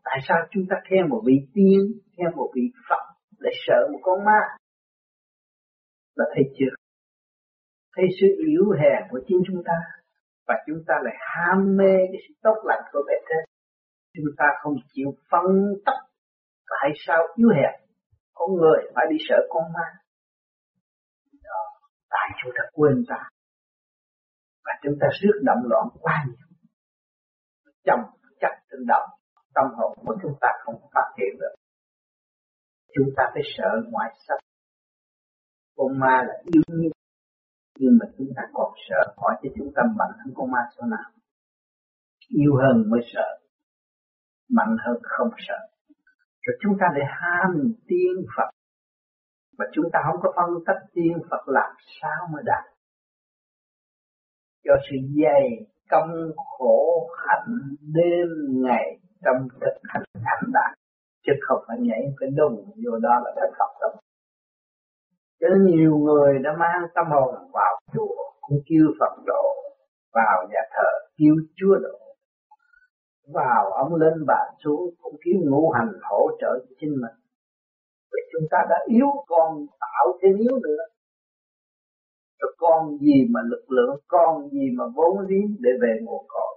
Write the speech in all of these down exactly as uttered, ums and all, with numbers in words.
Tại sao chúng ta khen một vị tiên, khen một vị Phật để sợ một con ma? Là thấy chưa? Thấy sự yếu hèn của chính chúng ta, và chúng ta lại ham mê cái sự tốt lành của bề trên. Chúng ta không chịu phân tích tại sao yếu hèn con người phải đi sợ con ma. Đó, tại chúng ta quên ta, và chúng ta rước động loạn quá nhiều, chồng chất tự động, tâm hồn của chúng ta không phát hiện được. Chúng ta phải sợ ngoại sắc. Con ma là yêu nhiên, nhưng mà chúng ta còn sợ, hỏi cho chúng ta mạnh hơn con ma số nào? Yêu hơn mới sợ, mạnh hơn không sợ. Rồi chúng ta lại ham tiên Phật, và chúng ta không có phân tích tiên Phật làm sao mà đạt. Do sự dày công khổ hạnh đêm ngày trong thực hành hành đạt, chứ không phải nhảy cái đùng vô đó là thành Phật đâu. Cho nên nhiều người đã mang tâm hồn vào chùa cũng kêu Phật độ, vào nhà thờ kêu Chúa độ, vào ông lên bà xuống cũng kêu ngũ hành hỗ trợ cho chính mình. Vì chúng ta đã yếu, còn tạo thêm yếu nữa. Rồi con gì mà lực lượng, con gì mà vốn liếng để về nguồn cội.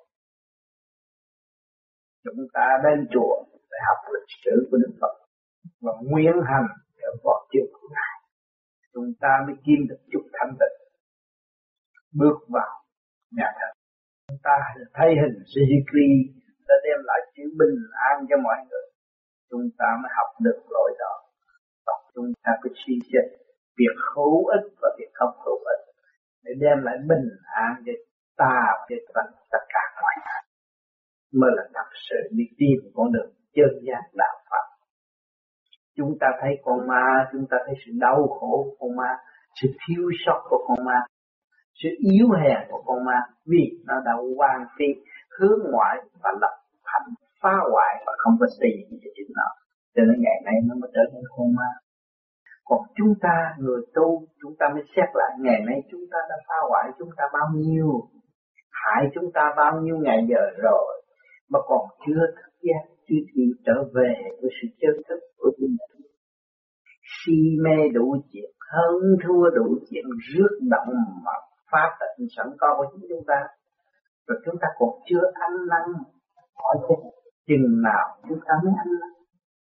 Chúng ta đến chùa để học lịch sử của Đức Phật và nguyện hành để vọt chữ của Ngài. Chúng ta mới kiếm được chút thanh tịnh, bước vào nhà thờ. Chúng ta thấy hình Suzuki đã đem lại sự bình an cho mọi người. Chúng ta mới học được lối đó. Và chúng ta phải suy xét việc hữu ích và việc không hữu ích để đem lại bình an cho ta và cho tất cả mọi người. Mới là thật sự đi tìm con đường chân giác đạo Phật. Chúng ta thấy con ma, chúng ta thấy sự đau khổ của con ma, sự thiếu sót của con ma, sự yếu hèn của con ma, vì nó đã hoang phí hướng ngoại và lập hành phá hoại và không có xây dựng cho chính nó. Cho nên ngày nay nó mới trở nên con ma. Còn chúng ta, người tu, chúng ta mới xét lại ngày nay chúng ta đã phá hoại chúng ta bao nhiêu, hại chúng ta bao nhiêu ngày giờ rồi, mà còn chưa thức giác, chưa chịu trở về với sự chân thức của chính mình. Si mê đủ chuyện, hơn thua đủ chuyện, rước động mà phá tịnh sẵn có của chính chúng ta. Rồi chúng ta còn chưa ăn năn, hỏi thế chừng nào chúng ta mới ăn năn?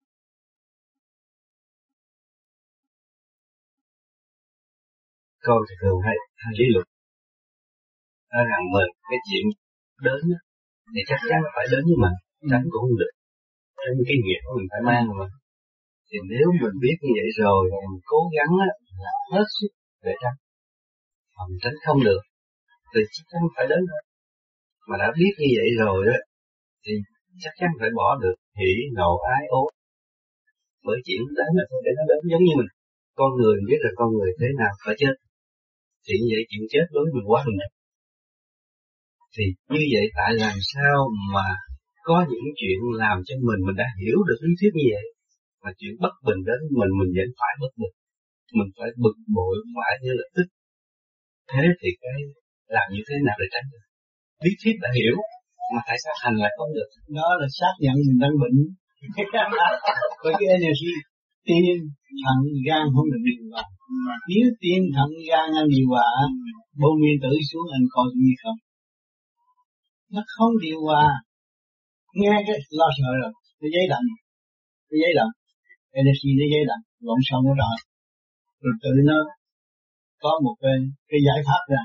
Câu thì thường hay, hay lý luận nói rằng mình cái chuyện đến thì chắc chắn phải đến với mình, tránh cũng không được. Tránh cái nghiệp của mình phải mang mà. Thì nếu mình biết như vậy rồi, mình cố gắng á, là hết sức để tránh. Mà mình tránh không được, thì chắc chắn phải đến thôi. Mà đã biết như vậy rồi á, thì chắc chắn phải bỏ được hỉ, nộ, ái, ố. Bởi chuyện đến là để nó đến giống như mình. Con người biết là con người thế nào phải chết. Thì như vậy chuyện chết đối với mình quá hình. Thì như vậy tại làm sao mà có những chuyện làm cho mình, mình đã hiểu được lý thuyết như vậy. Mà chuyện bất bình đến mình, mình vẫn phải bất bình. Mình phải bực bội, phải như là tức. Thế thì cái làm như thế nào để tránh được? Lý thuyết đã hiểu, mà tại sao hành lại không được? Đó là xác nhận mình đang bệnh. Với cái energy tim, thận, gan không được điều hòa. Nếu tim, thận, gan ăn điều hòa, bơm nguyên tử xuống anh coi như không. Nó không điều hòa. Nghe cái lo sợ rồi, nó giấy lạnh, nó giấy lạnh, energy nó giấy lạnh, lộn xong nó rồi, rồi tự nó có một cái cái giải pháp ra,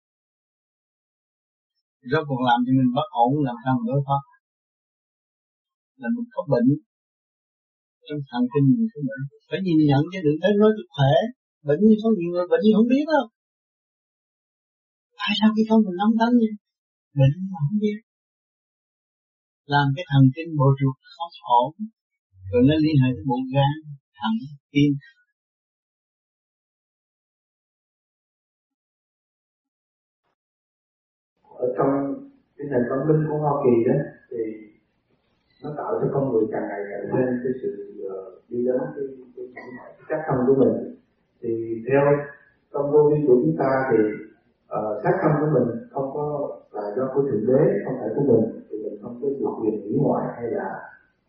rồi còn làm cho mình bất ổn, làm sao mình đối thoát? Là mình có bệnh, trong thần kinh mình có bệnh, phải nhìn nhận chứ đừng thấy nói tôi khỏe, bệnh như có nhiều người bệnh như không biết đâu. Tại sao cái không mình nắm đắn vậy? Bệnh mà không biết. Làm cái thần kinh bộ ruột không ổn, rồi nó liên hệ tới bộ gan, thận, tim. Ở trong cái nền văn minh của Hoa Kỳ đó thì nó tạo cho con người càng ngày càng lên cái sự uh, đi đến cái, cái, cái, cái cách thân của mình. Thì theo trong vô vi của chúng ta thì uh, xác thân của mình không có là do của thượng đế, không phải của mình, thì mình không có được quyền hủy hoại hay là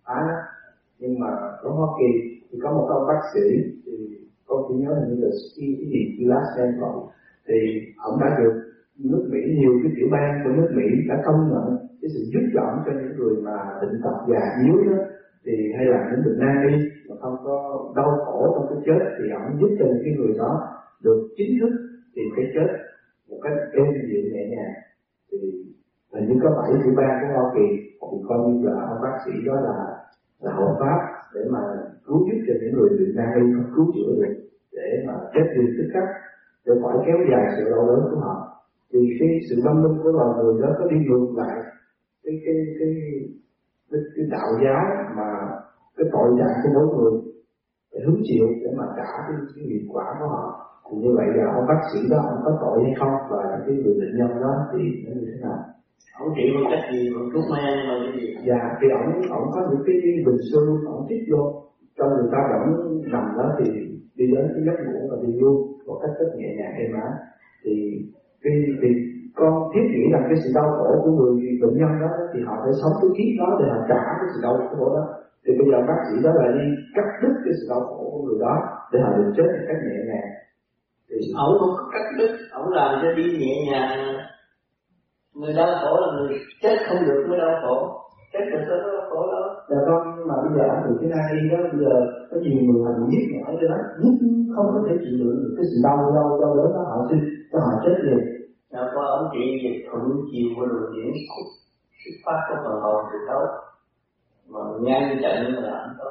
á. Nhưng mà ở Hoa Kỳ thì có một ông bác sĩ, thì con chỉ nhớ hình như là cái gì Last Central, thì ông đã được nước Mỹ, nhiều cái tiểu bang của nước Mỹ đã công nhận cái sự giúp đỡ cho những người mà bệnh tật già yếu đó, thì hay là những bệnh nan y mà không có đau khổ trong cái chết, thì ông giúp cho những cái người đó được chính thức tìm cái chết một cách êm dịu nhẹ nhàng. Thì hình như có bảy tiểu bang của Hoa Kỳ thì coi như là ông bác sĩ đó là là hợp pháp để mà cứu giúp cho những người bệnh nan y không cứu chữa được, để mà chết đi tức khắc, để khỏi kéo dài sự đau đớn của họ. Thì cái sự văn minh của loài người đó có đi ngược lại cái cái cái cái, cái đạo giáo mà cái tội trạng của mỗi người phải hứng chịu để mà trả cái, cái nghiệp quả của họ. Thì như vậy là ông bác sĩ đó ông có tội hay không, và cái người bệnh nhân đó thì nó như thế nào? Ông trị bằng cách gì, bằng thuốc men hay là cái gì? Dạ, thì ông ông có những cái bình xương ông chích vô cho người ta vẫn nằm đó, thì đi đến cái giấc ngủ và đi luôn một cách rất nhẹ nhàng êm ái. Thì cái thì con thiết nghĩ rằng cái sự đau khổ của người bệnh nhân đó thì họ phải sống cái kiếp đó để họ trả cái sự đau khổ đó. Thì bây giờ bác sĩ đó là đi cắt đứt cái sự đau khổ của người đó để họ được chết một cách nhẹ nhàng. Thì ông không có cắt đứt, ông làm cho đi nhẹ nhàng. Người đau khổ là người chết không được mới đau khổ, chết được sẽ đau khổ đó. Dạ con, nhưng mà bây giờ anh từ cái này đi đó, bây giờ có nhiều người họ bị giết mỏi cho đó, giết không có thể chịu đựng được cái sự đau đau đau đớn đó, họ xin cho họ chết liền. Dạ qua ông chị dịch thuận chiều của luồng điển xuất phát của phần hồn từ đâu mà nhanh chạy mà làm tốt.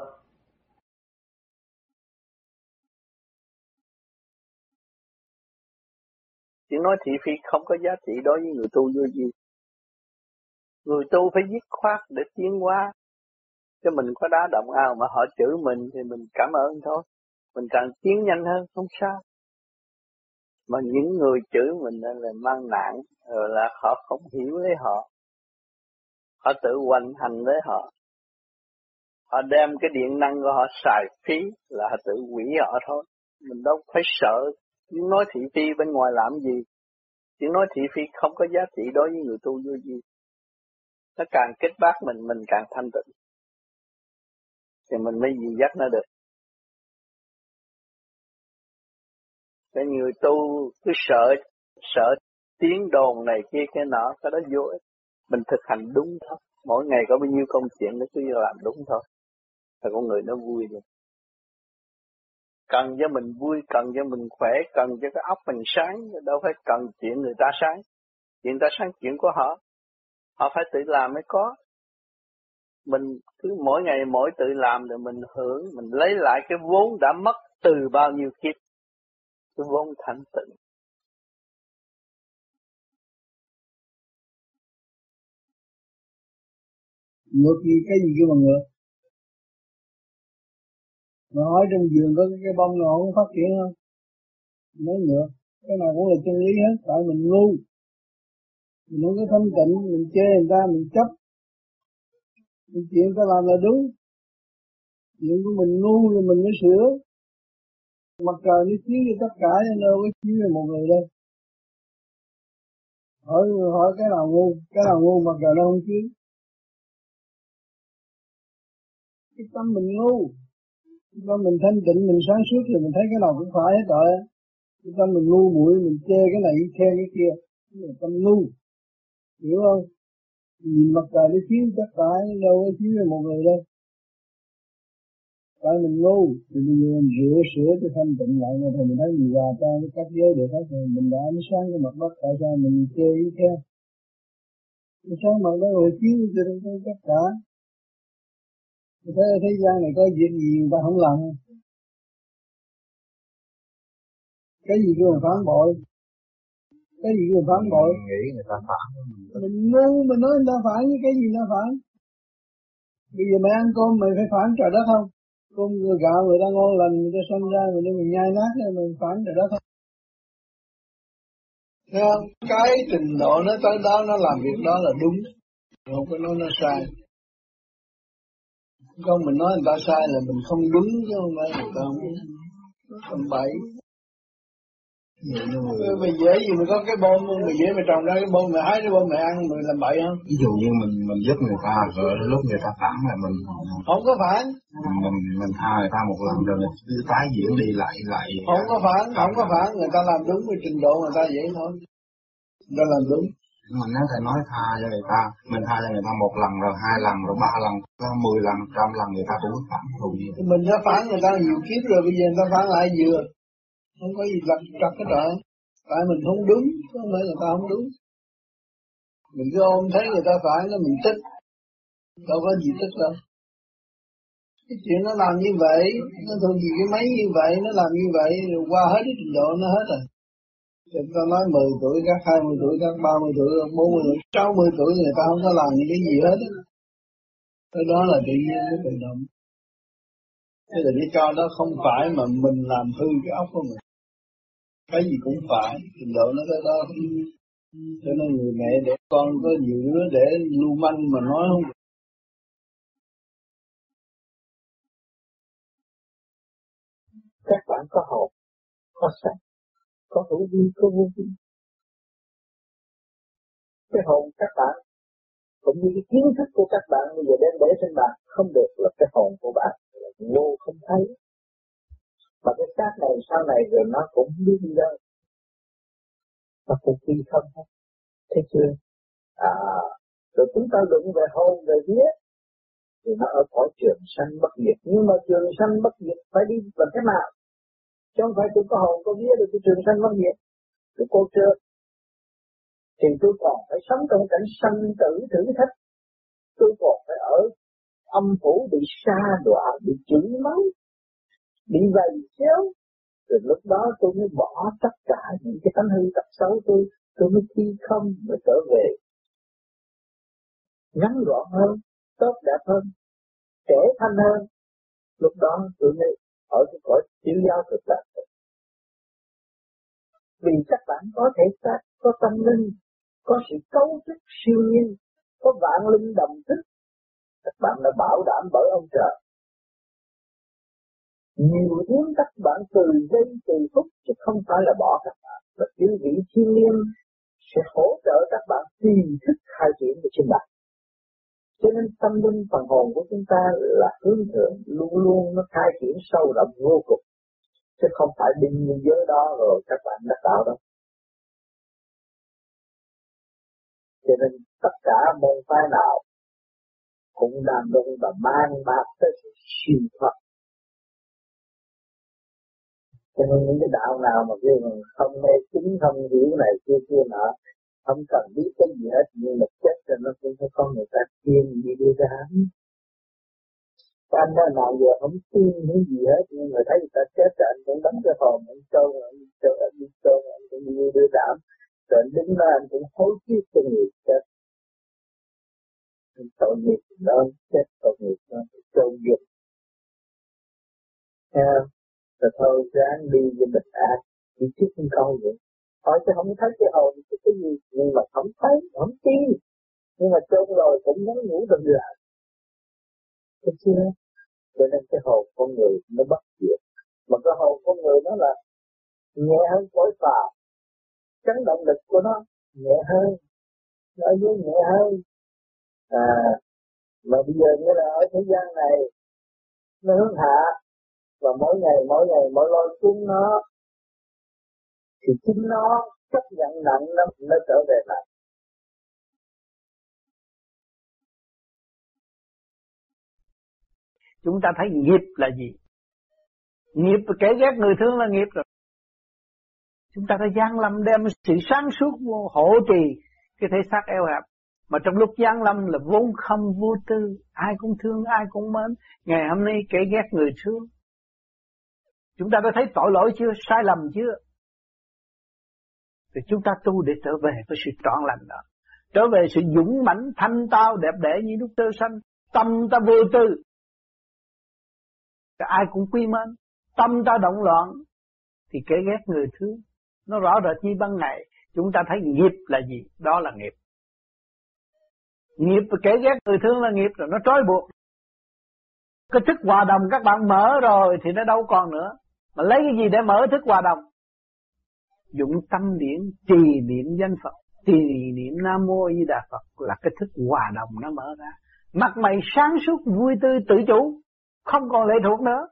Tiếng nói thị phi không có giá trị đối với người tu vô gì. Người tu phải dứt khoát để tiến hóa. Chứ mình có đá động ao mà họ chửi mình thì mình cảm ơn thôi. Mình càng tiến nhanh hơn không sao. Mà những người chửi mình là mang nạn, rồi là họ không hiểu lấy họ. Họ tự hoành hành lấy họ. Họ đem cái điện năng của họ xài phí là họ tự hủy họ thôi. Mình đâu phải sợ tiếng nói thị phi bên ngoài làm gì. Tiếng nói thị phi không có giá trị đối với người tu vô vi. Nó càng kết bác mình, mình càng thanh tịnh. Thì mình mới dìu dắt nó được. Cái người tu cứ sợ, sợ tiếng đồn này kia cái nọ, cái đó vô ích. Mình thực hành đúng thôi. Mỗi ngày có bao nhiêu công chuyện nó cứ làm đúng thôi. Thì con người nó vui được. Cần cho mình vui, cần cho mình khỏe, cần cho cái óc mình sáng, đâu phải cần chuyện người ta sáng. Chuyện ta sáng chuyện của họ. Họ phải tự làm mới có. Mình cứ mỗi ngày mỗi tự làm rồi mình hưởng, mình lấy lại cái vốn đã mất từ bao nhiêu kiếp. Cái vốn thanh tịnh. Ngược gì cái gì kêu mà ngược? Mà hỏi trong vườn có cái, cái bông nào không phát triển không? Nói ngược. Cái nào cũng là chân lý hết. Tại mình ngu. Mình không có thanh tịnh. Mình chê người ta, mình chấp. Mình chuyện ta làm là đúng. Chuyện của mình ngu rồi mình mới sửa. Mặt trời nó chiếu cho tất cả, nên đâu có chiếu cho một người đâu. Hỏi, hỏi cái nào ngu, cái nào ngu mặt trời nó không chiếu. Cái tâm mình ngu. Cái tâm mình thanh tịnh, mình sáng suốt thì mình thấy cái nào cũng phải hết rồi. Cái tâm mình ngu muội, mình chê cái này, khen cái kia. Cái là tâm ngu. Hiểu không? Nhìn mặt trời nó chiếu tất cả, đâu có chiếu cho một người đâu. Tại mình ngu, thì bây giờ mình rửa sửa cho thanh tịnh lại, thì mình thấy người già ta với các giới được hết rồi, mình đã ánh sáng cái mặt đất, tại sao mình chê ý khen? Ánh sáng mặt đất rồi chiếu cho tất cả. Mình thấy ở thế gian này có việc gì người ta không làm. Cái gì kêu phản bội? Cái gì kêu phản bội? Mình nghĩ người ta phản. Mình ngu, mình nói người ta phản, với cái gì người ta phản? Bây giờ mày ăn cơm mày phải phản trời đất không? Cơm gạo người ta ngon lành, người ta xông ra, người ta mình nhai nát rồi mình phản trời đất không? Thấy không? Cái trình độ nó tới đó, nó làm việc đó là đúng, không có nói nó sai. Không mình nói người ta sai là mình không đúng, chứ không phải người ta không đúng. Nó tầm bậy. Mày dễ gì mà có cái bom, mày dễ mày trồng ra cái bom, mày hái cái bom mày ăn, mày làm bậy không? Ví dụ như mình mình giúp người ta, rồi lúc người ta phản là mình không có phản. Mình mình tha người ta một lần rồi cứ tái diễn đi lại lại. Không có phản, không có phản, người ta làm đúng cái trình độ người ta vậy thôi. Người ta làm đúng. Mình nếu thầy nói tha cho người ta, mình tha cho người ta một lần rồi hai lần rồi ba lần, có mười lần, trăm lần người ta cũng phản hồi gì. Mình đã phản người ta nhiều kiếp rồi, bây giờ người ta phản lại vừa. Không có gì lật trật cái trời. Tại mình không đúng, không phải người ta không đúng. Mình cứ ôm thấy người ta phản nó mình tích. Đâu có gì tích đâu. Cái chuyện nó làm như vậy, nó thuộc gì cái máy như vậy, nó làm như vậy, rồi qua hết cái trình độ nó hết rồi. Người ta nói mười tuổi, các hai mươi tuổi, các ba mươi tuổi, bốn mươi tuổi, sáu mươi tuổi người ta không có làm những cái gì hết á. Cái đó là tự nhiên nó tự động. Thế là cái cho đó không phải mà mình làm hư cái óc của mình. Cái gì cũng phải, trình độ nó tới đó. Cho nên người mẹ để con có nhiều đứa để lưu manh mà nói không. Các bạn có hồn, có sắc, có hữu vi, có vô vi. Cái hồn các bạn cũng như cái kiến thức của các bạn bây giờ đem để trên bàn không được, là cái hồn của bạn là vô không thấy. Mà cái xác này sau này rồi nó cũng biết đi đâu. Nó cũng phi không hết. Thấy chưa? À, rồi chúng ta đụng về hồn, về vía thì nó ở cõi trường sanh bất diệt. Nhưng mà trường sanh bất diệt phải đi bằng cái nào? Chứ không phải tôi có hồn, có vía được cái trường sanh bất diệt. Tôi cô chưa? Thì tôi còn phải sống trong cảnh sanh tử thử thách. Tôi còn phải ở âm phủ bị sa đọa, bị chửi mắng, bị vầy xéo. Rồi lúc đó tôi mới bỏ tất cả những cái tánh hư tật xấu tôi, tôi mới thi không, mới trở về. Ngắn gọn hơn, tốt đẹp hơn, trẻ thanh hơn. Lúc đó tôi mới ở cái cõi chiếu giáo thực tập. Vì các bạn có thể xác, có tâm linh, có sự cấu trúc siêu nhiên, có vạn linh đồng thức. Các bạn đã bảo đảm bởi ông trời. Nhiều tiếng các bạn từ giây từ phút chứ không phải là bỏ các bạn. Và chư vị thiên liêng sẽ hỗ trợ các bạn tìm thức khai triển của chính bạn. Cho nên tâm linh phần hồn của chúng ta là hướng thượng, luôn luôn nó khai triển sâu đậm vô cùng. Chứ không phải định như giới đó rồi các bạn đã tạo đâu. Cho nên tất cả môn phái nào cũng đang đúng và mang bác tới sự siêu thoát. Cho nên những cái đạo nào mà kêu không mê chính, không hiểu này kia kia nọ, không cần biết cái gì hết, nhưng mà chết rồi nó cũng phải có người ta tiên gì đưa ra. Anh nói nào giờ không tin những gì hết, nhưng mà thấy người ta chết rồi anh cũng đánh cái hồn, anh trôn, anh trôn, anh đi trôn, anh cũng đi đưa đảm. Rồi anh đứng đó anh cũng hối tiếc cho người chết. Tội nghiệp đó, chết tội nghiệp đó, trôn nghiệp. Theo, rồi thôi ráng đi với bình an, chỉ trước một câu vậy. Hỏi chứ không thấy cái hồn cái cái gì, nhưng mà không thấy, không tin. Nhưng mà trôn rồi cũng nhắn nhủ được lại. Thấy chưa? Cho nên cái hồn con người nó bất diệt. Mà cái hồn con người nó là nhẹ hơn cõi phàm. Chấn động lực của nó nhẹ hơn, nó ở dưới nhẹ hơn. À, mà bây giờ như là ở thế gian này nó hướng hạ, và mỗi ngày mỗi ngày mỗi lôi cuốn nó, thì chính nó chấp nhận nặng nó nó trở về lại. Chúng ta thấy nghiệp là gì? Nghiệp kể ghét người thương là nghiệp rồi. Chúng ta đã giáng lâm đem sự sáng suốt vô hộ trì cái thể xác eo hẹp. Mà trong lúc giáng lâm là vốn không vô tư, ai cũng thương, ai cũng mến. Ngày hôm nay kể ghét người thương. Chúng ta đã thấy tội lỗi chưa, sai lầm chưa? Thì chúng ta tu để trở về với sự trọn lành đó. Trở về sự dũng mãnh, thanh tao, đẹp đẽ như lúc tơ xanh. Tâm ta vô tư. Ai cũng quý mến. Tâm ta động loạn thì kể ghét người thương. Nó rõ rệt như ban ngày. Chúng ta thấy nghiệp là gì? Đó là nghiệp. Nghiệp và kể ghét người thương là nghiệp rồi, nó trói buộc. Cái thức hòa đồng các bạn mở rồi thì nó đâu còn nữa. Mà lấy cái gì để mở thức hòa đồng? dụng tâm điển trì niệm danh Phật, trì niệm Nam Mô A Di Đà Phật là cái thức hòa đồng nó mở ra. Mặt mày sáng suốt vui tươi tự chủ, không còn lệ thuộc nữa,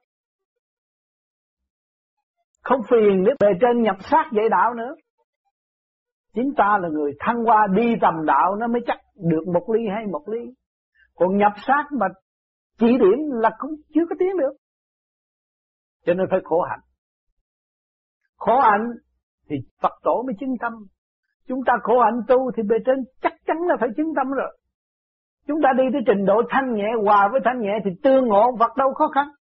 không phiền đến bề trên nhập sát dạy đạo nữa. Chính ta là người thăng hoa đi tầm đạo nó mới chắc được một ly hay một ly. Còn nhập sát mà chỉ điểm là cũng chưa có tiến được. Cho nên phải khổ hạnh. Khổ hạnh thì Phật tổ mới chứng tâm. Chúng ta khổ hạnh tu thì bề trên chắc chắn là phải chứng tâm rồi. Chúng ta đi tới trình độ thanh nhẹ, hòa với thanh nhẹ thì tương ngộ Phật đâu khó khăn.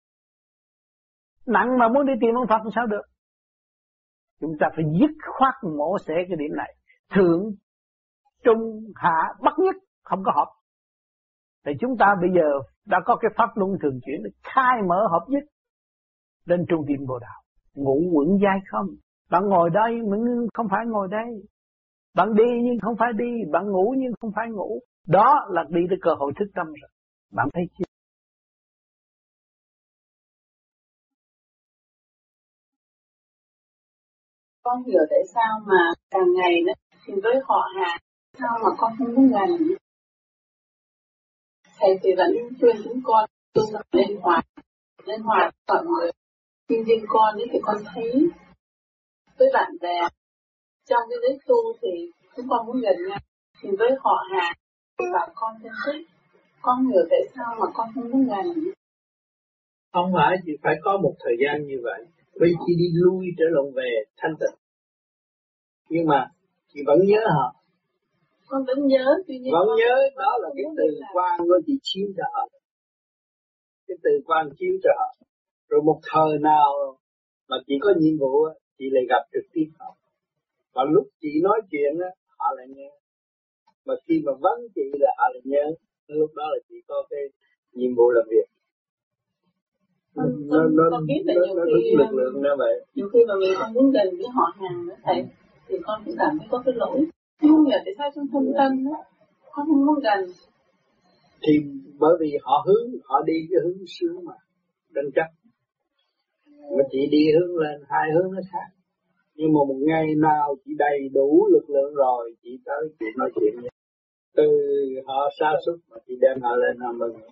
Nặng mà muốn đi tìm ông Phật thì sao được. Chúng ta phải dứt khoát mổ xẻ cái điểm này. Thượng, trung, hạ, bất nhất không có hợp. Thì chúng ta bây giờ đã có cái pháp luân thường chuyển để khai mở hợp nhất lên trung tâm Bồ Đạo. Ngũ quẩn giai không. Bạn ngồi đây nhưng không phải ngồi đây. Bạn đi nhưng không phải đi. Bạn ngủ nhưng không phải ngủ. Đó là đi tới cơ hội thức tâm rồi. Bạn thấy chưa? Con hiểu tại sao mà càng ngày đó thì với họ hàng sao mà con không muốn gần. Thầy thì vẫn khuyên chúng con tu lên hòa, lên hòa mọi người. Nhưng riêng con ấy thì con thấy với bạn bè trong cái giới tu thì chúng con muốn gần nhau. Thì với họ hàng và con thân thích, con hiểu tại sao mà con không muốn gần. Không phải chỉ phải có một thời gian như vậy. Vì chị đi lui trở lộn về thanh tịnh. Nhưng mà chị vẫn nhớ họ. Con vẫn nhớ. Tuy nhiên vẫn con nhớ đó là cái từ quan của chị chiếu cho họ. Cái từ quan chiếu cho họ. Rồi một thời nào mà chị có nhiệm vụ, chị lại gặp trực tiếp họ. Và lúc chị nói chuyện, họ lại nghe. Mà khi mà vấn chị là họ lại nhớ. Lúc đó là chị có cái nhiệm vụ làm việc. Con, nó nó con biết là nó, nhiều nó khi lực lượng như vậy. Nhiều khi mà mình không muốn gần với họ hàng nữa thầy, thì con cũng cảm thấy có cái lỗi. Không hiểu tại sao trong thâm tâm đó con không muốn gần. Thì bởi vì họ hướng, họ đi cái hướng sướng mà đừng chắc. Mà chị đi hướng lên, hai hướng nó khác. Nhưng mà một ngày nào chị đầy đủ lực lượng rồi, chị tới chị nói chuyện với. Từ họ sa sút mà chị đem họ lên họ mừng.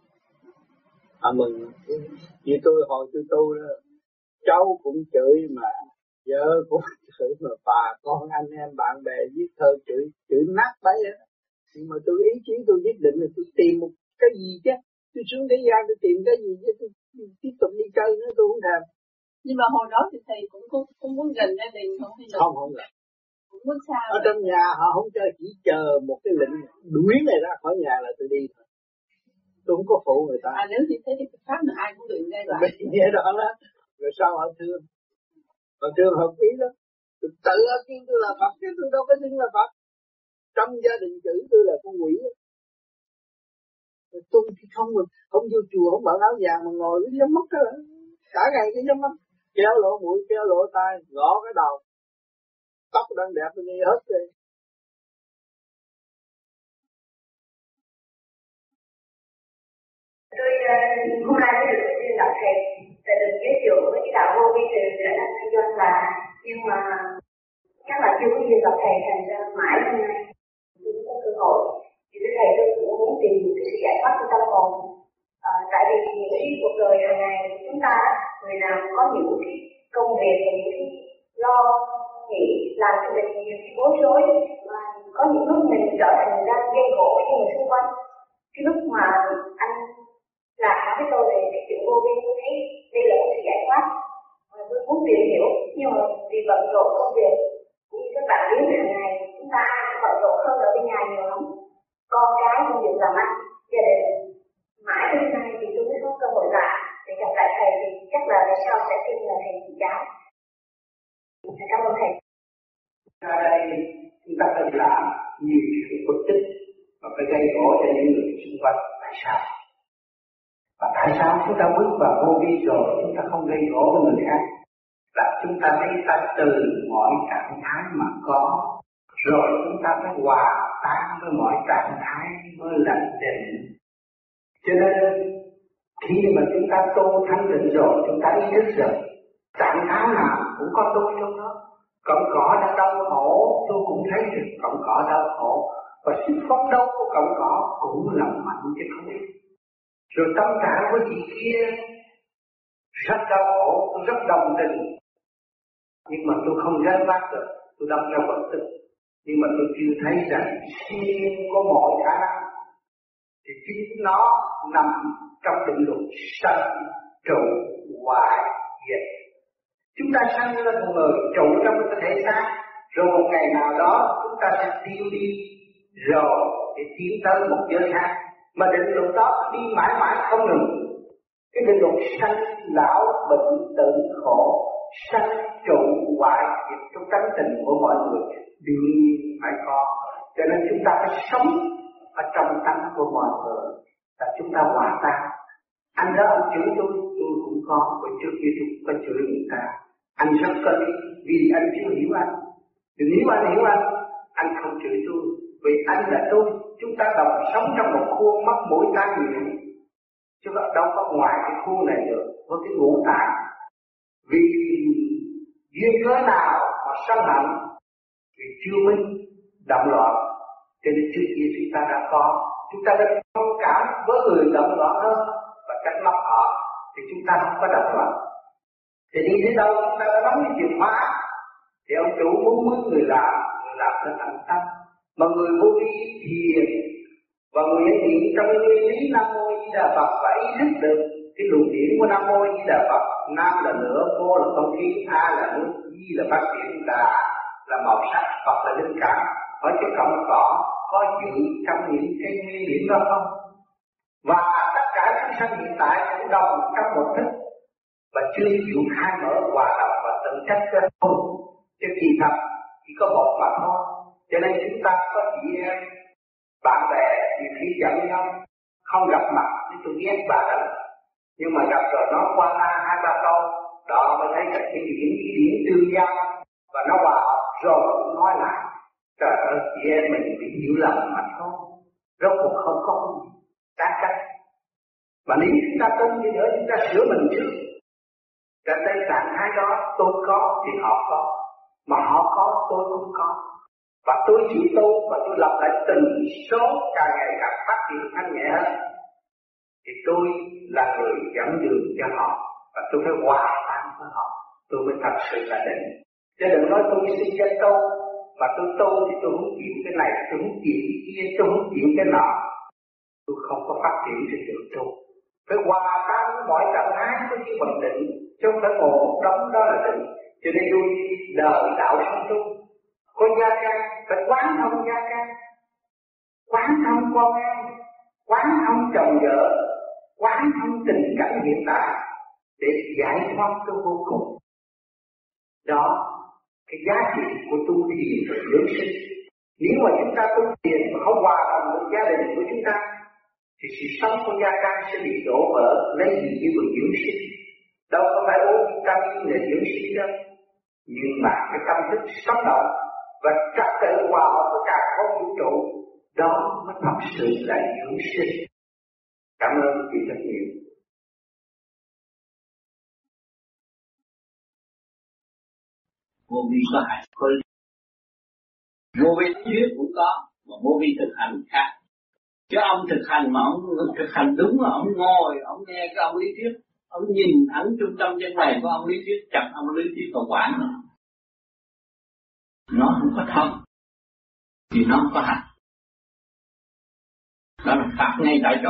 Họ mừng. Như tôi hồi tôi tu đó, cháu cũng chửi mà, vợ cũng chửi mà, bà con anh em bạn bè viết thơ chửi, chửi nát bấy đó. Nhưng mà tôi ý chí tôi quyết định là tôi tìm một cái gì chứ. Tôi xuống thế gian tôi tìm cái gì chứ, tôi tiếp tục đi chơi nữa tôi không thèm. Nhưng mà hồi đó thì thầy cũng không, không muốn gần gia đình không hay là không không gần. Cũng muốn xa. Ở trong nhà họ không chơi, chỉ chờ một cái lệnh đuổi này ra khỏi nhà là tôi đi thôi. Tôi không có phụ người ta. À nếu như thế thì pháp là ai cũng bị ngay vậy. Bị như đó đó. Rồi sao họ thương? Họ thương hợp ý đó. Tôi tự ở kia tôi là Phật chứ tôi đâu có xưng là Phật. Trong gia đình chữ tôi là con quỷ. Tôi thì không không vô chùa không bận áo vàng mà ngồi với nhắm mắt đó. Cả ngày cái nhắm mắt. Kéo lỗ mũi, kéo lỗ tai, gõ cái đầu. Tóc đang đẹp tôi đi hết rồi. Tôi hôm nay mới được xin đạo thầy để được giới thiệu với cái đạo vô vi từ ở đất Tây Doan là, nhưng mà chắc là chưa có duyên gặp thầy, thành ra mãi hôm nay tôi có cơ hội thì với thầy tôi cũng muốn tìm cái sự giải thoát của tâm hồn. À, tại vì những cái cuộc đời hàng ngày của chúng ta, người nào có những cái công việc và những cái lo nghĩ làm cho mình nhiều cái bối rối, và có những lúc mình trở thành ra gây gỗ cho người xung quanh. Cái lúc mà anh là nói với tôi về cái chuyện vô vi, tôi thấy đây là một sự giải thoát và tôi muốn tìm hiểu, nhưng mà vì bận rộn công việc cũng như các bạn biết hàng ngày chúng ta bận rộn hơn ở bên nhà nhiều lắm, con cái công việc làm ăn gia đình, mãi đến nay thì tôi mới có cơ hội lại để gặp lại thầy, thì chắc là về sau sẽ tin là thầy chỉ giáo. Thầy cảm ơn thầy. Ở đây chúng ta phải làm nhiều chuyện bất tích và phải gây gỗ cho những người xung quanh. Tại sao? Và tại sao chúng ta bước vào vô vi rồi chúng ta không gây gỗ với người khác? Là chúng ta thấy ta từ mọi trạng thái mà có, rồi chúng ta phải hòa tan với mọi trạng thái mới là định. Cho nên khi mà chúng ta tu thanh định rồi, chúng ta ý thức rồi, trạng thái nào cũng có tu trong đó. Cọng cỏ đã đau khổ, tôi cũng thấy được cọng cỏ đau khổ. Và sức phóng đấu của cọng cỏ cũng là mạnh chứ không ít. Rồi tâm trạng của chị kia rất đau khổ, tôi rất đồng tình. Nhưng mà tôi không gánh vác được, tôi đâm ra vật tức. Nhưng mà tôi chưa thấy rằng siêu có mọi khả năng. Thì chính nó nằm trong định luật sanh trụ hoại diệt. Chúng ta sanh lên một người trụ trong cái thể xác, rồi một ngày nào đó chúng ta sẽ tiêu đi, rồi để tiến tới một giới khác. Mà định luật đó đi mãi mãi không ngừng. Cái định luật sanh lão bệnh tử khổ, sanh trụ hoại diệt trong tánh tình của mọi người đương nhiên phải có. Cho nên chúng ta phải sống ở trong tánh của mọi người, là chúng ta hòa tan. Anh đó anh chửi tôi, tôi cũng có, bởi trước kia tôi có chửi người ta. Anh rất có lý, vì anh chưa hiểu anh. Thì nếu anh hiểu anh, anh không chửi tôi, vì anh là tôi. Chúng ta đồng sống trong một khuôn mắt mũi tai miệng, chứ đâu có ngoài cái khuôn này được, với cái ngũ tạng. Vì duyên cớ nào mà sân hận, vì chưa minh động loạn, cho nên trước kia chúng ta đã có. Chúng ta đã thông cảm với người động loạn hơn và cách mắt họ, thì chúng ta không có động loạn. Thì đi đến đâu chúng ta đã nắm cái chìa khóa, thì ông chủ muốn mướn người làm, người làm nên thành tâm. Mà người vô vi thiền và người ấy niệm trong cái nguyên lý Nam Mô Di Đà Phật và ý thức được cái luồng điển của Nam Mô Di Đà Phật. Nam là lửa, Mô là không khí, A là nước, Di là phát triển, Đà là màu sắc, Phật là linh cảm. Hỏi cái cọng cỏ có dự trong những cái nguyên điển đó không? Và tất cả chúng sanh hiện tại cũng đồng trong một thức và chưa chịu khai mở hòa đồng và tự trách cho thôi. Chứ kỳ thật chỉ có một mà thôi. Cho nên chúng ta có chị em, bạn bè nhiều khi giận nhau, không gặp mặt nên tôi ghét bà đó. Nhưng mà gặp rồi nó qua la hai ba câu, đó mới thấy cái cái điển cái điển tương giao và nó hòa hợp rồi cũng nói lại. Trời ơi, chị em mình bị hiểu lầm mà thôi. Rốt cuộc không có gì đáng trách. Mà nếu chúng ta tu đi nữa, chúng ta sửa mình trước. Trên đây trạng thái đó tôi có thì họ có, mà họ có tôi cũng có. Và tôi chịu tu và tôi lập lại từng số càng ngày càng phát triển thanh nhẹ hơn. Thì tôi là người dẫn đường cho họ và tôi phải hòa tan với họ, tôi mới thật sự là định. Chứ đừng nói tôi xin danh tu, mà tôi tu thì tôi không chịu cái này, tôi không chịu cái kia, tôi không chịu cái nọ. Tôi không có phát triển trên đường tu. Phải hòa tan với mọi trạng thái với cái bình định, chứ không phải ngồi một đống đó là định. Cho nên tôi đời đạo sống tu. Có gia căn, phải quán thông gia căn, quán thông con em, quán thông chồng vợ, quán thông tình cảnh hiện tại để giải thoát cho vô cùng. Đó, cái giá trị của tu thiền và dưỡng sinh. Nếu mà chúng ta tu thiền mà không hòa đồng với gia đình của chúng ta, thì sự sống của gia căn sẽ bị đổ vỡ, lấy gì để mà dưỡng sinh. Đâu có phải uống vitamin để dưỡng sinh đâu. Nhưng mà cái tâm thức sống động và trật tự hòa hợp với cả không vũ trụ, đó mới thật sự là dưỡng sinh. Cảm ơn chị rất nhiều. Vô vi có hai khối. Vô vi thuyết cũng có, mà vô vi thực hành khác. Chứ ông thực hành mà ông thực hành đúng là ông ngồi, ông nghe cái ông lý thuyết, ông nhìn thẳng trung tâm chân mày của ông lý thuyết, chặt ông lý thuyết còn quản nữa. Nó không có thân thì nó không có hành. Đó là phạt ngay tại chỗ,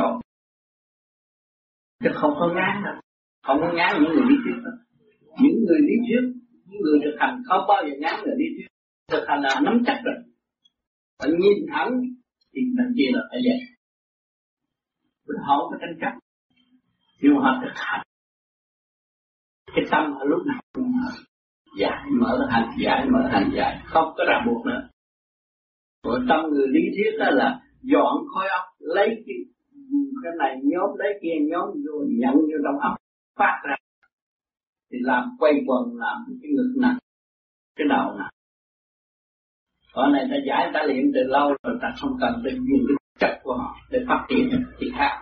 chứ không có ngán đâu, không có ngán những người lý thuyết đâu. Những người lý thuyết, những người thực hành không bao giờ ngán người lý thuyết. Thực hành là nắm chắc rồi, phải nhìn thẳng thì mình kia là phải vậy. Họ không có tranh chấp, nhưng mà họ thực hành. Cái tâm ở lúc nào cũng mở, giải mở hành giải mở hành giải, không có ràng buộc nữa. Còn tâm người lý thuyết đó là dọn khối óc, lấy cái, cái này nhóm lấy kia nhóm vô nhận vô trong óc phát ra, thì làm quay quần, làm cái ngực nặng, cái đầu nặng. Còn này ta giải ta luyện từ lâu rồi, ta không cần phải dùng cái chất của họ để phát triển thì khác.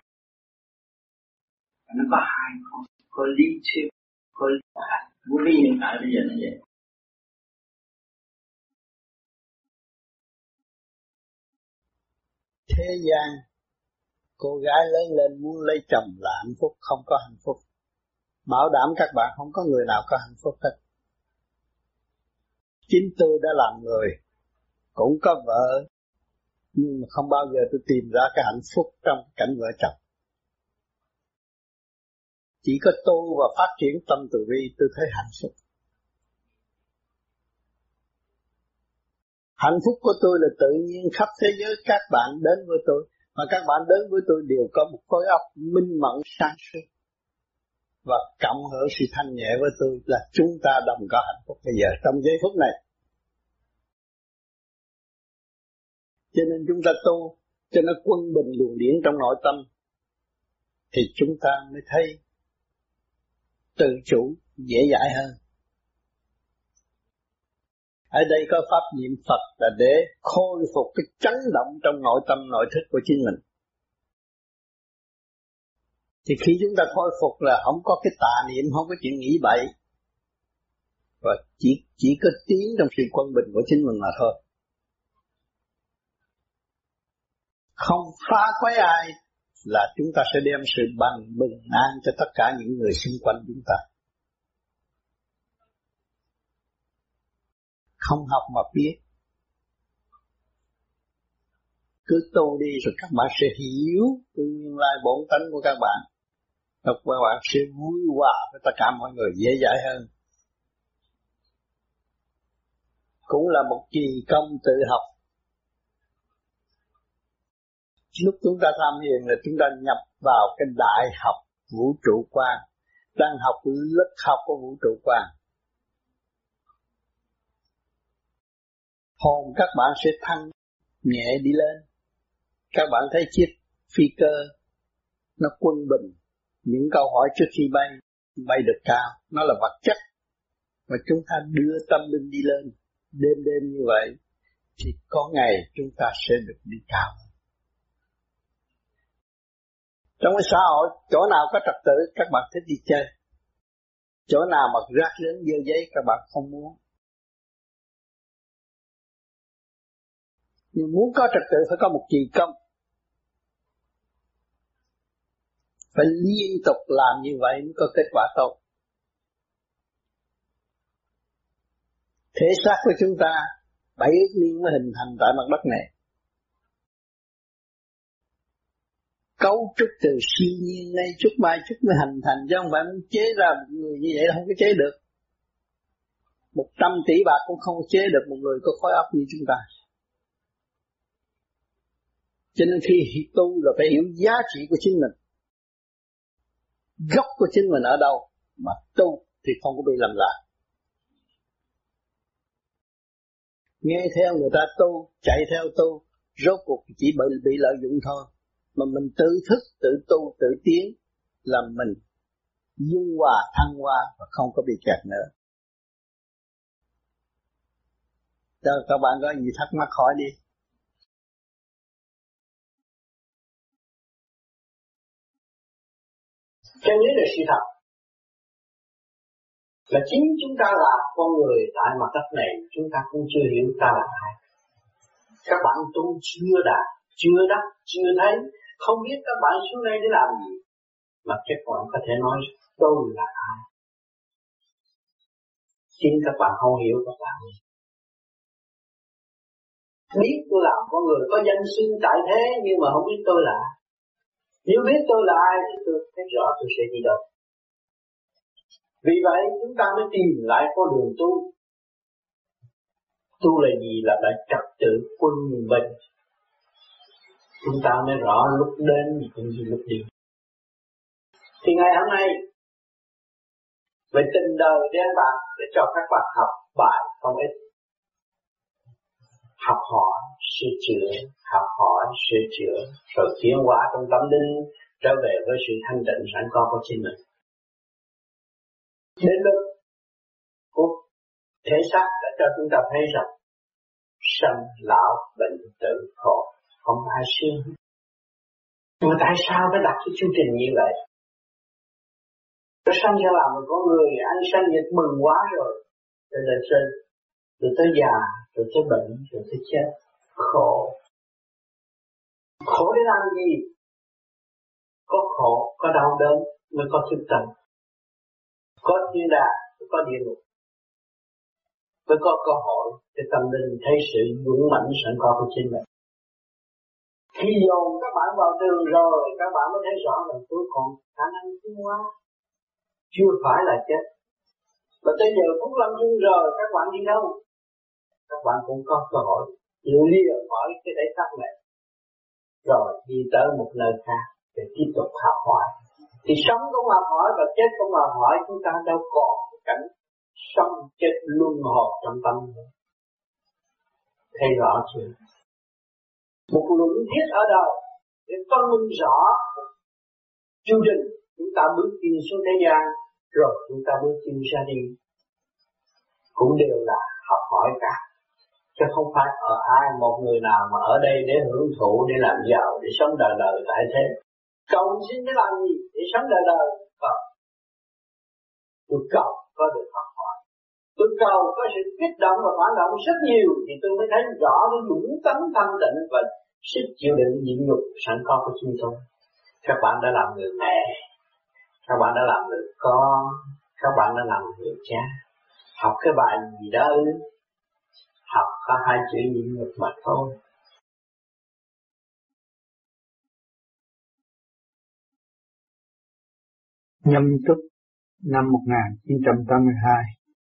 Nó có hai khối, khối lý thuyết, khối lý hành. Vô vi hiện tại bây giờ là vậy. thế gian cô gái lớn lên muốn lấy chồng là hạnh phúc, không có hạnh phúc. Bảo đảm các bạn không có người nào có hạnh phúc hết. Chính tôi đã làm người, cũng có vợ, nhưng mà không bao giờ tôi tìm ra cái hạnh phúc trong cảnh vợ chồng. Chỉ có tu và phát triển tâm từ bi tôi thấy hạnh phúc. Hạnh phúc của tôi là tự nhiên khắp thế giới các bạn đến với tôi, mà các bạn đến với tôi đều có một khối óc minh mẫn sáng suốt và cộng hưởng sự thanh nhẹ với tôi, là chúng ta đồng có hạnh phúc bây giờ trong giây phút này. Cho nên chúng ta tu cho nó quân bình luồng điển trong nội tâm, thì chúng ta mới thấy tự chủ dễ dãi hơn. Ở đây có pháp niệm Phật là để khôi phục cái chấn động trong nội tâm nội thức của chính mình. Thì khi chúng ta khôi phục là không có cái tà niệm, không có chuyện nghĩ bậy, và chỉ chỉ có tiến trong sự quân bình của chính mình mà thôi. Không phá quấy ai là chúng ta sẽ đem sự bằng bình an cho tất cả những người xung quanh chúng ta. Không học mà biết. Cứ tu đi rồi các bạn sẽ hiểu cái nguyên lai bổn tánh của các bạn. Lúc các bạn sẽ vui hòa với tất cả mọi người, dễ dãi hơn. Cũng là một kỳ công tự học. Lúc chúng ta tham thiền là chúng ta nhập vào cái đại học vũ trụ quan, đang học lớp học của vũ trụ quan. Hồn các bạn sẽ thăng nhẹ đi lên. Các bạn thấy chiếc phi cơ nó quân bình, những câu hỏi trước khi bay, bay được cao, nó là vật chất. Và chúng ta đưa tâm linh đi lên, đêm đêm như vậy, thì có ngày chúng ta sẽ được đi cao. Trong cái xã hội, chỗ nào có trật tự các bạn thích đi chơi. Chỗ nào mà rác rến dơ giấy các bạn không muốn. Nhưng muốn có trật tự phải có một kỳ công. Phải liên tục làm như vậy mới có kết quả tốt. Thể xác của chúng ta bảy ước niên mới hình thành tại mặt đất này. Cấu trúc từ siêu nhiên nay chút mai chút mới hình thành, chứ không phải chế ra một người như vậy không có chế được. Một trăm tỷ bạc cũng không chế được một người có khối óc như chúng ta. Cho nên khi tu là phải hiểu giá trị của chính mình, gốc của chính mình ở đâu, mà tu thì không có bị lầm lạc. Nghe theo người ta tu, chạy theo tu, rốt cuộc chỉ bị, bị lợi dụng thôi. Mà mình tự thức, tự tu, tự tiến là mình dung hòa, thăng hoa và không có bị kẹt nữa. Cho các bạn có gì thắc mắc hỏi đi. Cho nên là sự thật là chính chúng ta là con người tại mặt đất này, chúng ta cũng chưa hiểu ta là ai. Các bạn tu chưa đạt, chưa đắc, chưa thấy, không biết các bạn xuống đây để làm gì, mà các bạn có thể nói tôi là ai. Chính các bạn không hiểu các bạn. Biết tôi làm con người có danh xưng tại thế, nhưng mà không biết tôi là ai. Nếu biết tôi là ai thì tôi thấy rõ tôi sẽ đi đâu. Vì vậy chúng ta mới tìm lại con đường tu. Tu là gì? Là đã trật tự quân bình. Chúng ta mới rõ lúc đến cũng như lúc đi. Thì ngày hôm nay về tình đời đến bạn để cho các bạn học bài không ít. Học hỏi, sửa chữa, học hỏi, sửa chữa, rồi tiến hóa trong tâm linh trở về với sự thanh tịnh sẵn có của chính mình. Đến lúc của thể xác đã cho chúng ta thấy rằng sanh lão bệnh tử khổ không ai siêng. Nhưng mà tại sao phải đặt cái chương trình như vậy? Tôi sanh ra làm một con người, anh sanh dịch mừng quá rồi, rồi lên sinh, rồi tới già, rồi tới bệnh, rồi tới chết, khổ. Khổ để làm gì? Có khổ, có đau đớn mới có thức tâm. Có thiên đàng, có địa ngục, mới có cơ hội để tâm linh thấy sự dũng mãnh sẵn có của chính mình. Khi dồn các bạn vào đường rồi, các bạn mới thấy rõ là tôi còn khả năng tiến hóa, chưa phải là chết. Và tới giờ Phúc Lâm Chung rồi, các bạn đi đâu? Các bạn cũng có cơ hội chịu lìa khỏi cái thể xác này, rồi đi tới một nơi khác để tiếp tục học hỏi. Thì sống cũng học hỏi và chết cũng học hỏi, chúng ta đâu còn cảnh sống chết luân hồi trong tâm nữa. Thấy rõ chưa? Một luận thiết ở đâu để phân minh rõ chương trình chúng ta bước đi xuống thế gian, rồi chúng ta bước đi ra đi, cũng đều là học hỏi cả, chứ không phải ở ai một người nào mà ở đây để hưởng thụ, để làm giàu, để sống đời đời tại thế. Cầu xin để làm gì? Để sống đời đời. Không. Tôi cầu có được học hỏi. Tôi cầu có sự kích động và phản động rất nhiều, thì tôi mới thấy rõ cái dũng tấn thanh tịnh và sức chịu đựng nhịn nhục sẵn có của chúng tôi. Các bạn đã làm người mẹ, các bạn đã làm người con, các bạn đã làm người cha. Học cái bài gì đó, học có hai chữ nhịn nhục mà thôi. Nhâm Tuất năm một nghìn chín trăm tám mươi hai.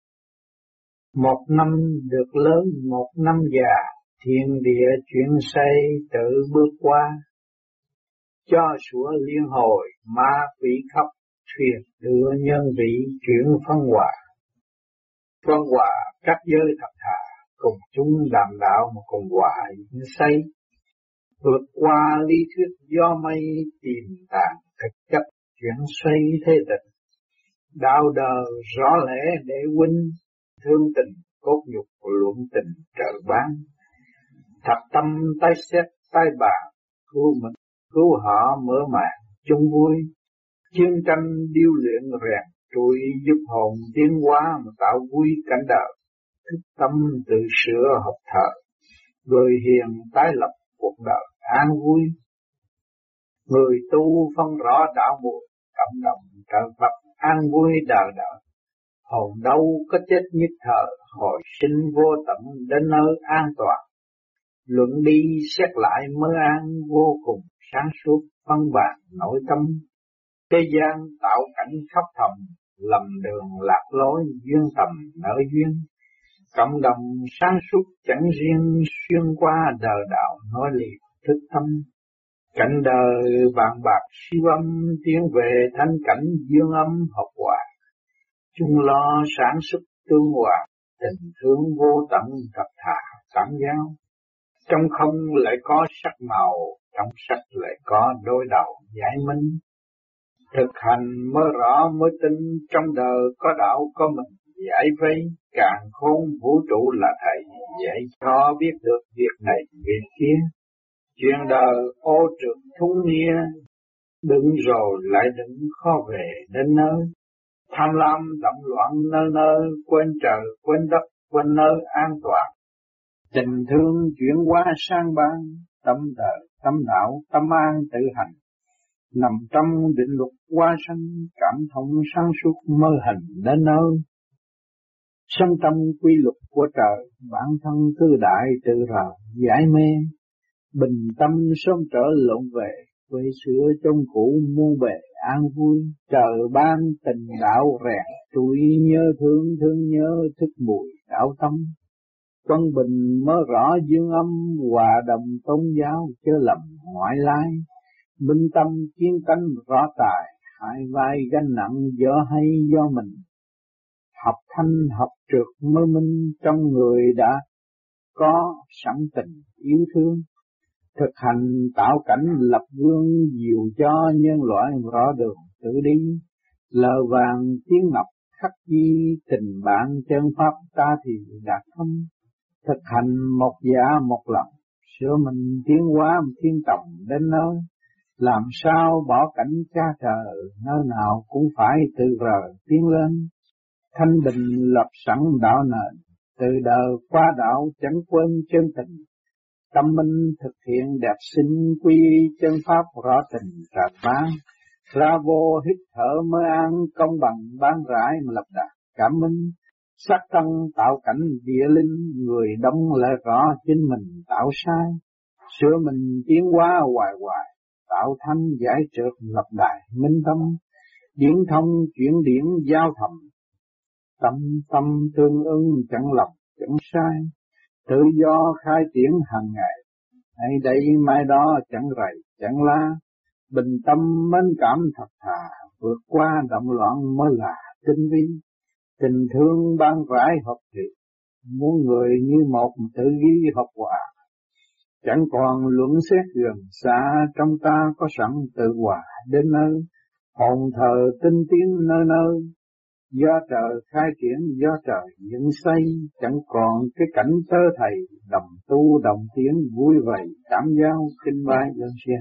Một năm được lớn, một năm già, thiên địa chuyển xây tự bước qua. Cho sủa liên hồi, ma quỷ khóc, thuyền đưa nhân vị chuyển phân hòa. Phân hòa các giới thật thà, cùng chúng làm đạo một cùng hòa diễn xây. Vượt qua lý thuyết gió mây tìm tàng thực chất chuyển xoay thế tịch. Đạo đời rõ lẽ để huynh, thương tình cốt nhục luận tình trợ bán. Thật tâm tái xét tái bàn, cứu mình cứu họ mở màn chung vui. Chiến tranh điêu luyện rèn trụi giúp hồn tiến hóa mà tạo vui cảnh đời. Thức tâm tự sửa học thờ, người hiền tái lập cuộc đời an vui. Người tu phân rõ đạo mục, cộng đồng trợ Phật an vui đời đời. Hồn đâu có chết nhất thời, hồi sinh vô tận đến nơi an toàn. Luận đi xét lại mới an vô cùng sáng suốt phân bản nội tâm. Thế gian tạo cảnh khắp thầm, lầm đường lạc lối duyên tầm nợ duyên. Cộng đồng sáng suốt chẳng riêng xuyên qua đời đạo nói liệt thức tâm. Cảnh đời vạn bạc siêu âm tiến về thanh cảnh dương âm hợp hòa. Chung lo sản xuất tương hòa, tình thương vô tận thật thà cảm giao. Trong không lại có sắc màu, trong sắc lại có đôi đầu giải minh. Thực hành mới rõ mới tin, trong đời có đạo có mình giải vây. Càng khôn vũ trụ là thầy, dạy cho biết được việc này việc kia. Chuyện đời ô trượt thúng nia, đứng rồi lại đứng khó về đến nơi. Tham lam động loạn nơi nơi, quên trời quên đất quên nơi an toàn. Tình thương chuyển hóa sang ban, tâm đời tâm đạo tâm an tự hành. Nằm trong định luật hóa sanh, cảm thông sáng suốt mơ hình đến nơi. Sân tâm quy luật của trời, bản thân tư đại tự rào giải mê. Bình tâm sớm trở lộn về, quê xưa trong cũ muôn bề an vui. Trời ban tình đạo rèn, trụi nhớ thương thương nhớ thức mùi đạo tâm. Quân bình mới rõ dương âm, hòa đồng tôn giáo chớ lầm ngoại lai. Minh tâm chiến cánh rõ tài, hai vai gánh nặng dở hay do mình. Học thanh học trượt mới minh, trong người đã có sẵn tình yêu thương. Thực hành tạo cảnh lập gương, dìu cho nhân loại rõ đường tự đi. Lờ vàng tiếng ngọc khắc ghi, tình bạn chân pháp ta thì đạt thâm. Thực hành một dạ một lần, sửa mình tiến hóa thiên tổng đến nơi. Làm sao bỏ cảnh cha trời, nơi nào cũng phải tự rời tiến lên. Thanh bình lập sẵn đạo nền, từ đời qua đạo chẳng quên chân tình. tâm minh thực hiện đẹp sinh quy chân pháp rõ tình tràn bán. Ra vô hít thở mới an công bằng bán rải mà lập đạt cảm minh. Sắc thân tạo cảnh địa linh, người đông lại rõ chính mình tạo sai. Sửa mình tiến hóa hoài hoài, tạo thanh giải trượt lập đại minh tâm. Điển thông chuyển điển giao thầm, tâm tâm tương ưng chẳng lầm chẳng sai. Tự do khai triển hàng ngày, hay đây mai đó chẳng rầy chẳng la. Bình tâm mến cảm thật thà, vượt qua động loạn mới là tinh vi. Tình thương ban rãi hợp thị, muốn người như một tự ghi hợp hòa. Chẳng còn luận xét gần xa, trong ta có sẵn tự hòa đến nơi. Hồn thờ tinh tiến nơi nơi, do trời khai triển, do trời dựng xây. Chẳng còn cái cảnh tơ thầy, đồng tu đồng tiến vui vầy cảm giao kinh bái lên xe.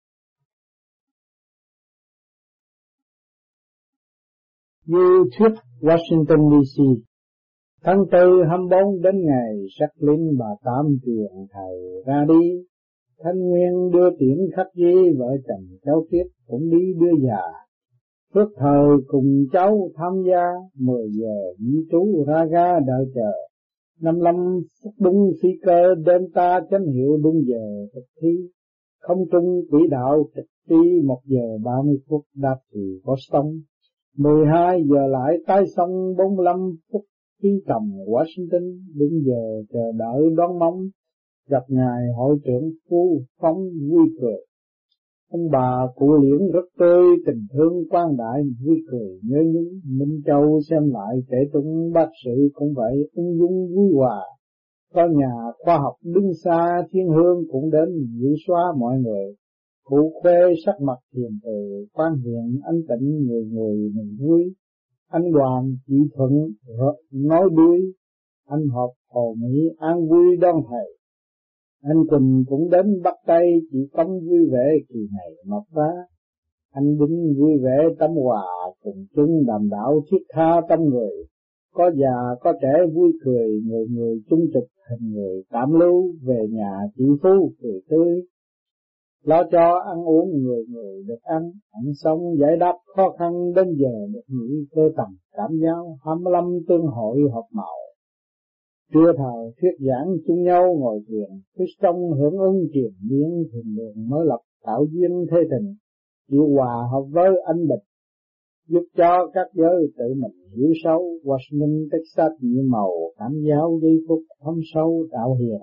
Như thuyết Washington D C tháng tư hai mươi bốn đến ngày sắc linh bà Tám truyền thầy ra đi. Thanh Nguyên đưa tiễn khắc di, vợ chồng cháu Tiết cũng đi đưa già. Phước thời cùng cháu tham gia, mười giờ di trú ra ga đợi chờ. Năm năm phút đúng phi cơ Delta chánh hiệu đúng giờ thực thi. Không trung quỹ đạo trực đi một giờ ba mươi phút đáp từ Boston. Mười hai giờ lại tái sông bốn mươi lăm phút phi tầm Washington, đúng giờ chờ đợi đón mong. Gặp ngài hội trưởng Phu Phong vui cười. Ông bà cụ Liễn rất tươi, tình thương quan đại vui cười nhớ nhung. Minh Châu xem lại kể tung bác sự cũng vậy ung dung vui hòa. Có nhà khoa học đứng xa, thiên hương cũng đến dịu xóa mọi người. Cụ khoe sắc mặt hiền từ, quan hiền anh tịnh người người mình vui. Anh Đoàn chị Thuận nói đuôi, anh Hợp Hồ Mỹ an vui đón thầy. Anh Quỳnh cũng đến bắt tay, chị Tâm vui vẻ kỳ này mọc ra. Anh Đinh vui vẻ tâm hòa, cùng chung đàm đạo thiết tha tâm người. Có già có trẻ vui cười, người người chung trực hình người tạm lưu. Về nhà chị Phú cười tươi, lo cho ăn uống người người được ăn. Ăn xong giải đáp khó khăn, đến giờ được nghỉ cơ tầm cảm giáo. Hai mươi lăm tương hội họp màu, trưa thờ thuyết giảng chung nhau ngồi thiền. Phía trong hưởng ứng truyền biến thiền đường mới lập tạo duyên thế tình. Chịu hòa hợp với anh Bịch, giúp cho các giới tự mình hiểu sâu. Washington, Texas như màu cảm giáo giây phút thấm sâu đạo hiền.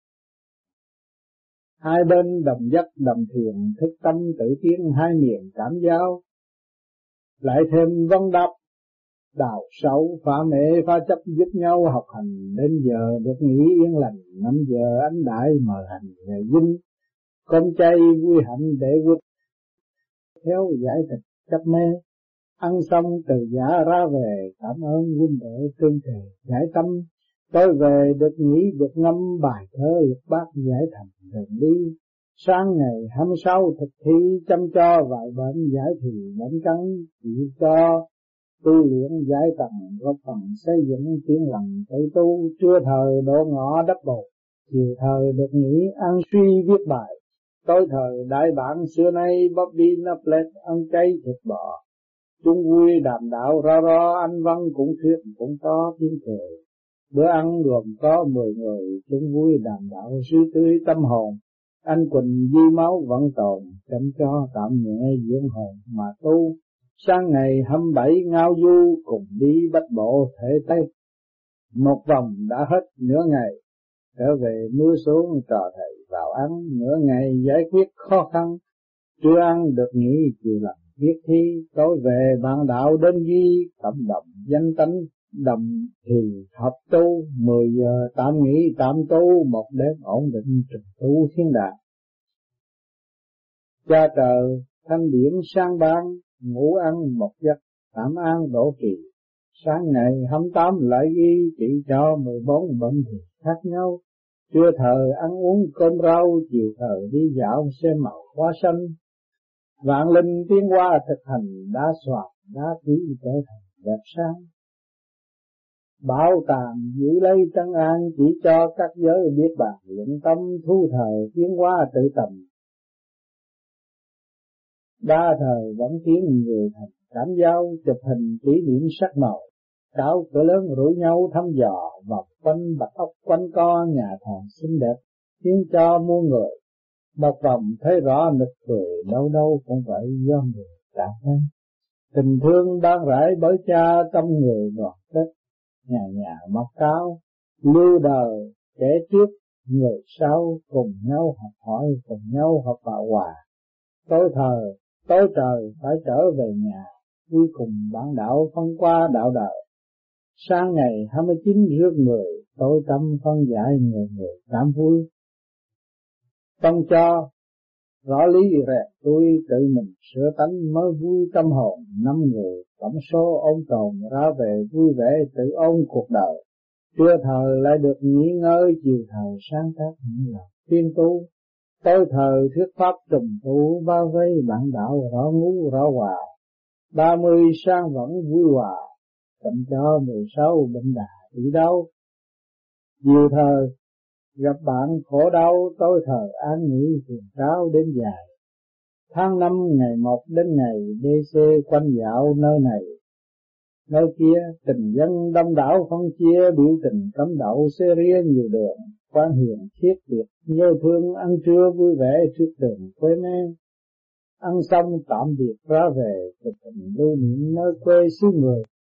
Hai bên đồng dắt đồng thiền, thức tâm tự tiến hai miền cảm giáo. Lại thêm vấn đáp đào sâu, phá mẹ phá chấp giúp nhau học hành. Đến giờ được nghỉ yên lành, năm giờ ánh đại mờ hành ngày dinh. Con chay vui hạnh để quýt, theo giải thích chấp mê. Ăn xong từ giả ra về, cảm ơn huynh đệ tương thề giải tâm. Tối về được nghỉ được ngâm bài thơ lục bát giải thành đường đi. Sáng ngày hai mươi sáu thực thi chăm cho vài bệnh giải thì bệnh cắn. Chỉ cho tu luyện giải tầng góp phần xây dựng tiếng lặng tự tu. Trưa thời độ ngọ đắp bầu, chiều thời được nghỉ ăn suy viết bài. Tối thời đại bản xưa nay Bobby Naplet ăn chay thịt bò. Chung vui đàm đạo ro ro, anh Văn cũng thuyết cũng có tiếng cười. Bữa ăn gồm có mười người, chung vui đàm đạo suy tươi tâm hồn. Anh Quỳnh dư máu vẫn tồn, chăm cho tạm nhẹ dưỡng hồn mà tu. Sáng ngày hai mươi bảy ngao du, cùng đi bách bộ thể Tây. Một vòng đã hết nửa ngày, trở về mưa xuống trò thầy vào ăn. Nửa ngày giải quyết khó khăn, trưa ăn được nghỉ chiều làm viết thi. Tối về bạn đạo đến ghi cộng đồng danh tánh đồng thì hợp tu. Mười giờ tạm nghỉ tạm tu, một đêm ổn định trực tu thiên đàng. Cha trời thanh điển sang ban, ngủ ăn một giấc tạm an độ trì. Sáng ngày hai mươi tám lại ghi chỉ cho mười bốn bệnh thì khác nhau. Trưa thời ăn uống cơm rau, chiều thời đi dạo xem màu hoa xanh. Vạn linh tiến hóa thực hành đã soạn đã ký trở thành đẹp sáng. bảo tàng giữ lấy trấn an, chỉ cho các giới biết bàn luận tâm, thu thời tiến hóa tự tầm. Đa thời vẫn tiến người thành cảm giao, chụp hình kỷ niệm sắc màu, cáo cửa lớn rủ nhau thăm dò, vòng quanh bạch ốc quanh co nhà thờ xinh đẹp, khiến cho muôn người một vòng thấy rõ nực cười, đâu đâu cũng vậy do người cảm thấy. Tình thương ban rãi bởi cha trong người đoàn kết, nhà nhà mọc cao, lưu đời kẻ trước người sau, cùng nhau học hỏi, cùng nhau học bảo hòa. Tối thờ, tối trời phải trở về nhà, cuối cùng bản đạo phân qua đạo đời. Sáng ngày hai mươi chín rước người, tối tâm phân giải người người cảm vui. Phân cho rõ lý rệt tôi tự mình sửa tánh mới vui tâm hồn. Năm người tổng số ôn tồn ra về vui vẻ tự ôn cuộc đời. Trưa thờ lại được nghỉ ngơi, chiều thờ sáng tác những lời tiên tu. Tối thờ thuyết pháp trùng tu, bao vây bạn đạo rõ ngũ rõ hòa. Ba mươi sang vẫn vui hòa, tặng cho mười sáu bệnh đà đi đâu. Chiều thờ gặp bạn khổ đau, tối thờ an nghỉ thường cáo đến dài. Tháng năm ngày một đến ngày đê xê quanh dạo nơi này nơi kia, tình dân đông đảo phân chia, biểu tình cấm đậu xe ria nhiều đường. Quan hiền thiết biệt nhớ thương, ăn trưa vui vẻ trước đường quê mê. Ăn xong tạm biệt ra về, chụp hình lưu niệm nơi quê xứ người.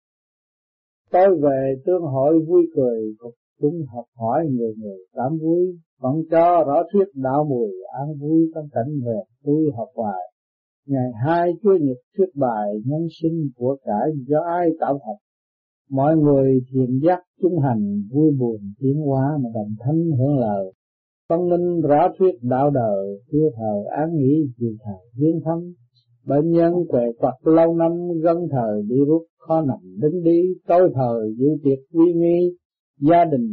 Tối về tương hội vui cười, cùng chúng học hỏi người người cảm vui. Vẫn cho rõ thuyết đạo mùi, an vui tâm cảnh về tôi học hoài. Ngày hai Chúa Nhật thuyết bài nhân sinh của cải do ai tạo học. Mọi người thiền giác trung hành, vui buồn tiến hóa mà đồng thanh hưởng lời. Phân minh rõ thuyết đạo đời, trưa thờ án nghỉ, chiều thờ viên thăm. Bệnh nhân quẹ quặt lâu năm, gân thời đi rút khó nằm đứng đi. Tối thờ dự tiệc uy nghi, gia đình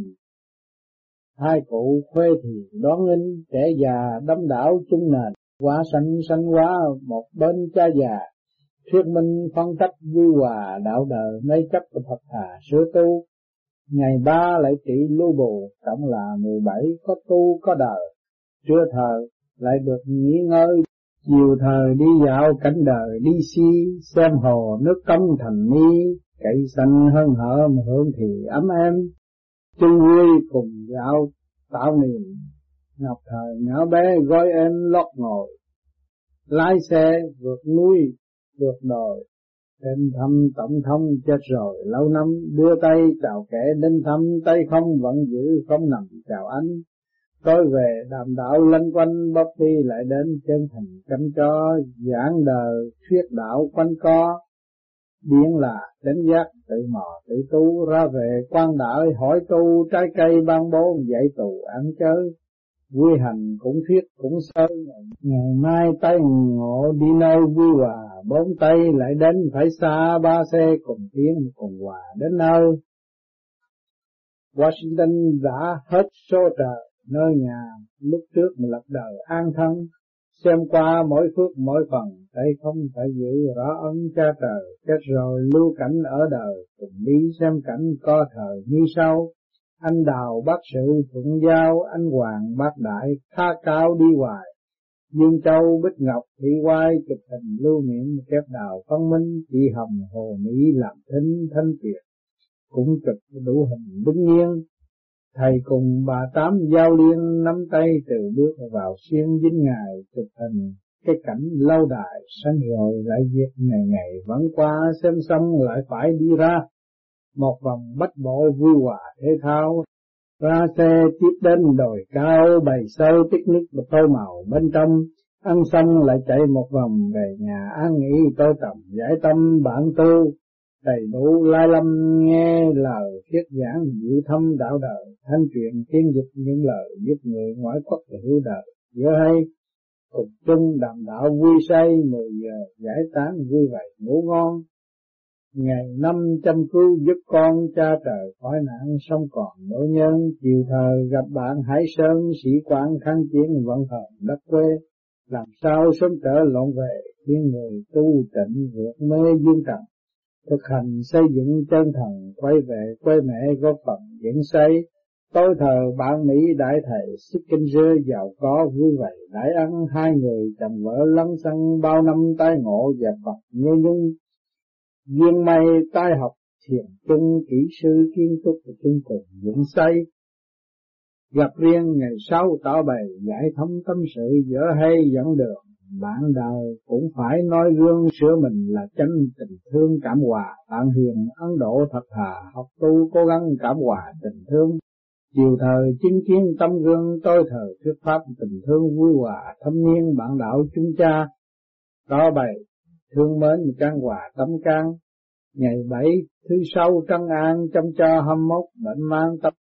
hai cụ khuê thì đón nghinh. Trẻ già đâm đảo chung nền, quá sanh sanh quá một bên cha già. Thuyết minh phân tích vui hòa, đạo đời mấy chấp của Phật thà sửa tu. Ngày ba lại trị lưu bù, tổng là mười bảy có tu có đời. Trưa thờ lại được nghỉ ngơi, chiều thờ đi dạo cảnh đời đi si. Xem hồ nước công thành mi, cây xanh hơn hở mà hương thì ấm êm. Chung vui cùng dạo tạo niềm, ngọc thời nhỏ bé gói em lót ngồi. Lái xe vượt núi vượt đồi, đến thăm tổng thống chết rồi lâu năm. Đưa tay chào kẻ đến thăm, tay không vẫn giữ không nằm chào anh. Tối về đàm đạo lanh quanh, bóp đi lại đến chân thành cắm cho. Giảng đời thuyết đạo quanh co, điển là đánh giác tự mò tự tu. Ra về quan đạo hỏi tu, trái cây ban bố dạy tù ăn chơi. Vui hành cũng thuyết cũng sơ, ngày mai tay ngộ đi nơi vui hòa. Bốn tay lại đến phải xa, ba xe cùng tiến cùng hòa đến nơi. Washington đã hết số trời, nơi nhà lúc trước mà lập đời an thân. Xem qua mỗi phước mỗi phần, tay không phải giữ rõ ân cha trời. Chết rồi lưu cảnh ở đời, cùng đi xem cảnh có thời như sau. Anh Đào bác sự thuận giao, anh Hoàng bác đại khá cao đi hoài. Dương Châu Bích Ngọc Thị Quai chụp hình lưu niệm kép Đào phân minh. Chị Hồng Hồ Mỹ làm thính thanh tuyệt, cũng chụp đủ hình đứng nhiên. Thầy cùng bà Tám giao liên, nắm tay từ bước vào xuyên dính ngài. Chụp hình cái cảnh lâu đài, sanh rồi lại diệt ngày ngày vẫn qua. Xem xong lại phải đi ra một vòng bách bộ vui hòa thể thao. Ra xe tiếp đến đồi cao, bày sâu picnic và tô màu bên trong. Ăn xong lại chạy một vòng về nhà an nghỉ tối tầm giải tâm bản tu. Đầy đủ lai lâm nghe lời thuyết giảng diệu thâm đạo đời. Thanh truyền tiên dịch những lời giúp người ngoại quốc hiểu đời. Giữa hay cùng chung đàm đạo vui say, mười giờ giải tán vui vậy ngủ ngon. Ngày năm chăm cứu giúp con, cha trời khỏi nạn sống còn nỗi nhân. Chiều thờ gặp bạn Hải Sơn, sĩ quan kháng chiến vận hờn đất quê. Làm sao sớm trở lộn về, khiến người tu tịnh vượt mê dương trần. thực hành xây dựng chân thần, quay về quê mẹ góp phần dựng xây. Tôi thờ bạn Mỹ đại thầy Kissinger giàu có vui vẻ đại ăn, hai người chồng vợ lăn xăng bao năm tai ngộ và Phật như nhung. Duyên may tai học thiền chung, kỹ sư kiến trúc và chung cùng dựng xây. Gặp riêng ngày sau tỏ bày giải thông tâm sự, dở hay dẫn đường. Bạn đời cũng phải nói gương sửa mình là chánh tình thương cảm hòa. Bạn hiền Ấn Độ thật thà, học tu cố gắng cảm hòa tình thương. Chiều thời chứng kiến tâm gương, tôi thời thuyết pháp tình thương vui hòa. Thâm niên bạn đạo chúng cha, tỏ bày thương mến can hòa tâm can. Ngày bảy thứ sáu trăng an chăm cho hâm mốc bệnh mang tập